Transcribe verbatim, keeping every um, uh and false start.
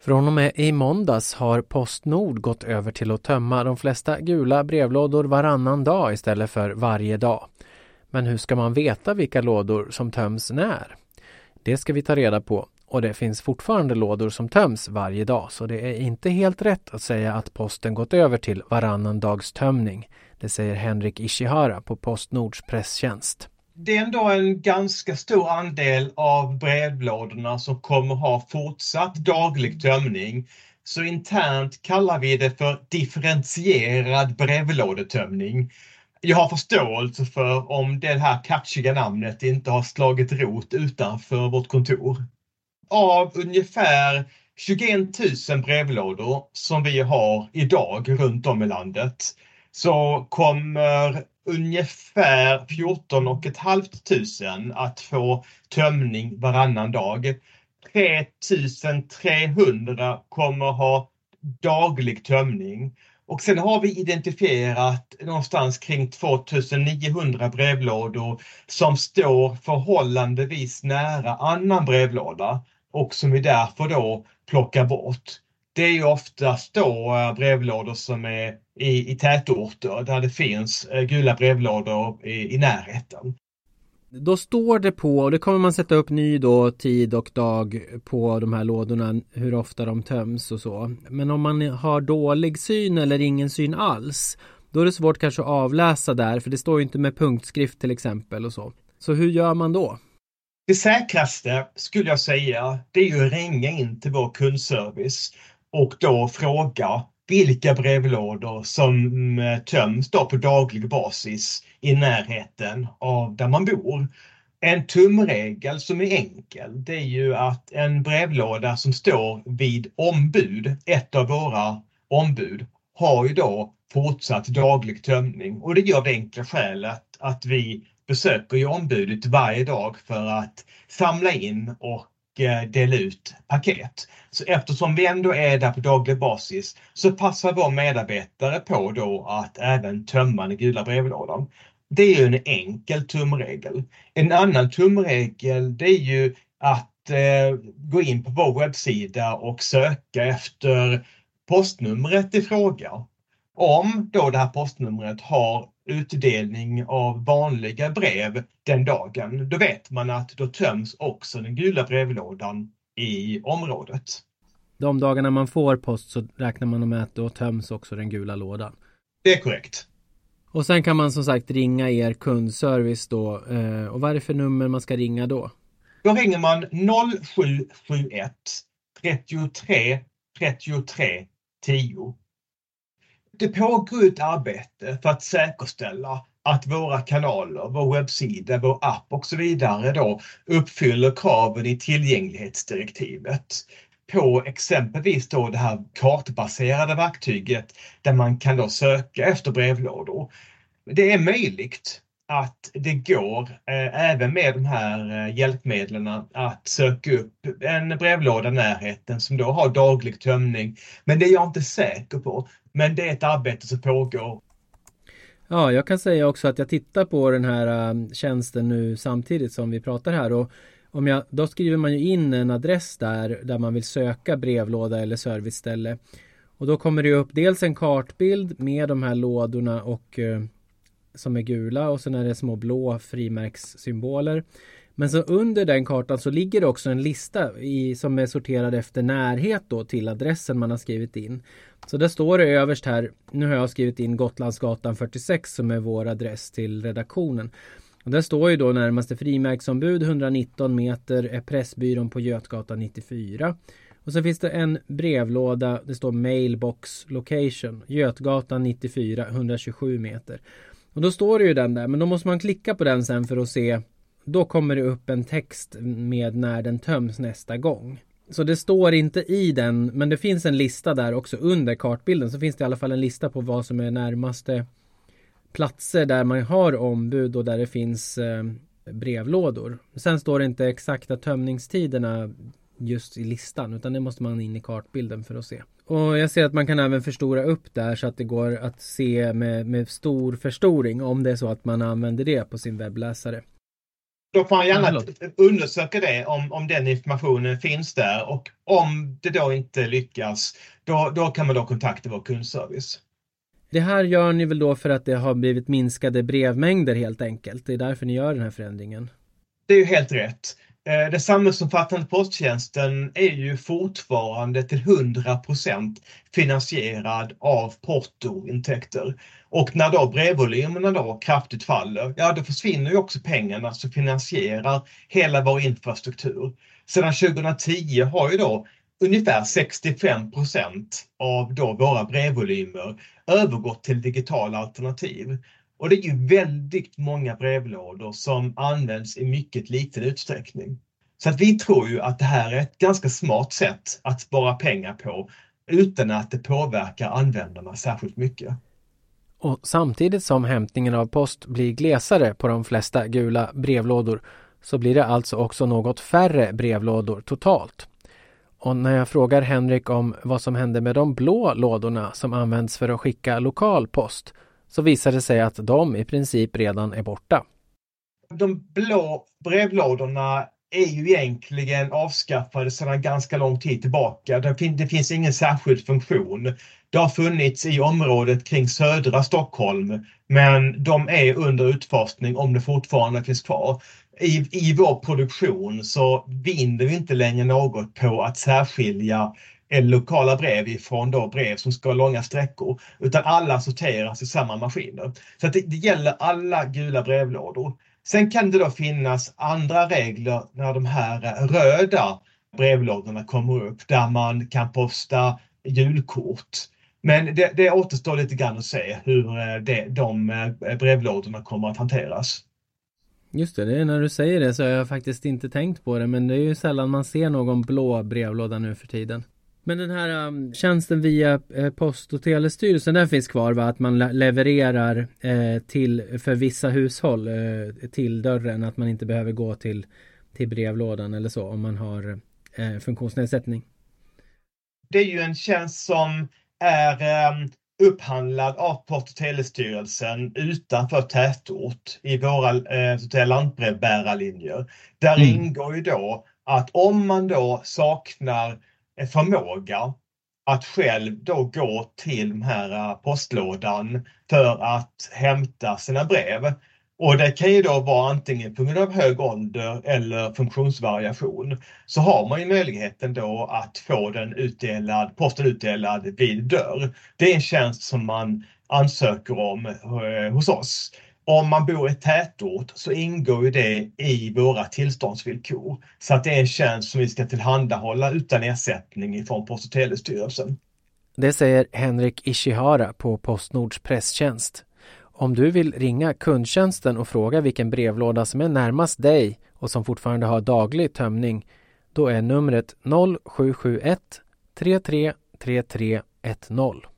Från och med i måndags har PostNord gått över till att tömma de flesta gula brevlådor varannan dag istället för varje dag. Men hur ska man veta vilka lådor som töms när? Det ska vi ta reda på, och det finns fortfarande lådor som töms varje dag, så det är inte helt rätt att säga att posten gått över till varannan dags tömning. Det säger Henrik Ishihara på PostNords presstjänst. Det är ändå en ganska stor andel av brevlådorna som kommer ha fortsatt daglig tömning. Så internt kallar vi det för differentierad brevlådetömning. Jag har förståelse för om det här catchiga namnet inte har slagit rot utanför vårt kontor. Av ungefär tjugoett tusen brevlådor som vi har idag runt om i landet så kommer ungefär fjorton och ett halvt tusen att få tömning varannan dag. tre tusen trehundra kommer ha daglig tömning. Och sen har vi identifierat någonstans kring två tusen niohundra brevlådor som står förhållandevis nära annan brevlåda och som vi därför då plockar bort. Det är ju oftast då brevlådor som är i, i tätorter där det finns gula brevlådor i, i närheten. Då står det på, och det kommer man sätta upp ny då, tid och dag på de här lådorna, hur ofta de töms och så. Men om man har dålig syn eller ingen syn alls, då är det svårt kanske att avläsa där, för det står ju inte med punktskrift till exempel och så. Så hur gör man då? Det säkraste skulle jag säga, det är ju att ringa in till vår kundservice och då fråga vilka brevlådor som töms då på daglig basis i närheten av där man bor. En tumregel som är enkel, det är ju att en brevlåda som står vid ombud, ett av våra ombud, har ju då fortsatt daglig tömning. Och det gör det enkla skälet att vi besöker ju ombudet varje dag för att samla in och dela ut paket. Så eftersom vi ändå är där på daglig basis så passar vår medarbetare på då att även tömma den gula brevlådan. Det är ju en enkel tumregel. En annan tumregel, det är ju att eh, gå in på vår webbsida och söka efter postnumret i fråga. Om då det här postnumret har utdelning av vanliga brev den dagen, då vet man att då töms också den gula brevlådan i området. De dagarna man får post så räknar man med att då töms också den gula lådan. Det är korrekt. Och sen kan man som sagt ringa er kundservice då. Och vad är det för nummer man ska ringa då? Då ringer man noll sju sju ett trettiotre trettiotre tio. Det pågår ett arbete för att säkerställa att våra kanaler, vår webbsida, vår app och så vidare då uppfyller kraven i tillgänglighetsdirektivet på exempelvis då det här kartbaserade verktyget där man kan då söka efter brevlådor. Det är möjligt att det går eh, även med de här eh, hjälpmedlen att söka upp en brevlåda i närheten som då har daglig tömning. Men det är jag inte säker på. Men det är ett arbete som pågår. Ja, jag kan säga också att jag tittar på den här uh, tjänsten nu samtidigt som vi pratar här. Och om jag, då skriver man ju in en adress där, där man vill söka brevlåda eller serviceställe. Och då kommer det upp dels en kartbild med de här lådorna och... Uh, som är gula, och sen är det små blå frimärkssymboler. Men så under den kartan så ligger det också en lista i, som är sorterad efter närhet då till adressen man har skrivit in. Så där står det överst här, nu har jag skrivit in Gotlandsgatan fyrtiosex som är vår adress till redaktionen. Och där står ju då närmaste frimärksombud etthundranitton meter är Pressbyrån på Götgatan nittiofyra. Och så finns det en brevlåda, det står mailbox location, Götgatan nittiofyra etthundratjugosju meter. Och då står det ju den där, men då måste man klicka på den sen för att se, då kommer det upp en text med när den töms nästa gång. Så det står inte i den, men det finns en lista där också under kartbilden, så finns det i alla fall en lista på vad som är närmaste platser där man har ombud och där det finns eh, brevlådor. Sen står det inte exakta tömningstiderna just i listan, utan det måste man in i kartbilden för att se. Och jag ser att man kan även förstora upp där så att det går att se med, med stor förstoring om det är så att man använder det på sin webbläsare. Då får man gärna Ja, undersöka det om, om den informationen finns där, och om det då inte lyckas, då, då kan man då kontakta vår kundservice. Det här gör ni väl då för att det har blivit minskade brevmängder helt enkelt? Det är därför ni gör den här förändringen? Det är ju helt rätt. Det samhällsomfattande posttjänsten är ju fortfarande till hundra procent finansierad av portointäkter. Och när då brevvolymerna då kraftigt faller, ja då försvinner ju också pengarna som finansierar hela vår infrastruktur. Sedan tjugohundratio har ju då ungefär sextiofem procent av då våra brevvolymer övergått till digitala alternativ. Och det är ju väldigt många brevlådor som används i mycket liten utsträckning. Så att vi tror ju att det här är ett ganska smart sätt att spara pengar på utan att det påverkar användarna särskilt mycket. Och samtidigt som hämtningen av post blir glesare på de flesta gula brevlådor så blir det alltså också något färre brevlådor totalt. Och när jag frågar Henrik om vad som händer med de blå lådorna som används för att skicka lokal post så visar det sig att de i princip redan är borta. De blå brevlådorna är ju egentligen avskaffade sedan ganska lång tid tillbaka. Det, fin- det finns ingen särskild funktion. Det har funnits i området kring södra Stockholm, men de är under utforskning om det fortfarande finns kvar. I, I vår produktion så vinner vi inte längre något på att särskilja lokala brev ifrån då brev som ska ha långa sträckor, utan alla sorteras i samma maskiner. Så att det, det gäller alla gula brevlådor. Sen kan det då finnas andra regler när de här röda brevlådorna kommer upp, där man kan posta julkort. Men det, det återstår lite grann att se hur det, de brevlådorna kommer att hanteras. Just det, det är när du säger det så har jag faktiskt inte tänkt på det, men det är ju sällan man ser någon blå brevlåda nu för tiden. Men den här um, tjänsten via eh, Post- och telestyrelsen, den finns kvar, va? Att man le- levererar eh, till, för vissa hushåll eh, till dörren, att man inte behöver gå till, till brevlådan eller så om man har eh, funktionsnedsättning. Det är ju en tjänst som är eh, upphandlad av Post- och telestyrelsen utanför tätort i våra eh, lantbrevbärarlinjer. Där mm. ingår ju då att om man då saknar förmåga att själv då gå till den här postlådan för att hämta sina brev. Och det kan ju då vara antingen på grund av hög ålder eller funktionsvariation. Så har man ju möjligheten då att få den utdelad, posten utdelad vid dörr. Det är en tjänst som man ansöker om eh, hos oss. Om man bor i tätort så ingår ju det i våra tillståndsvillkor. Så att det är en tjänst som vi ska tillhandahålla utan ersättning från Post- och telestyrelsen. Det säger Henrik Ishihara på Postnords presstjänst. Om du vill ringa kundtjänsten och fråga vilken brevlåda som är närmast dig och som fortfarande har daglig tömning, då är numret noll sju sju ett tre tre tre tre ett noll.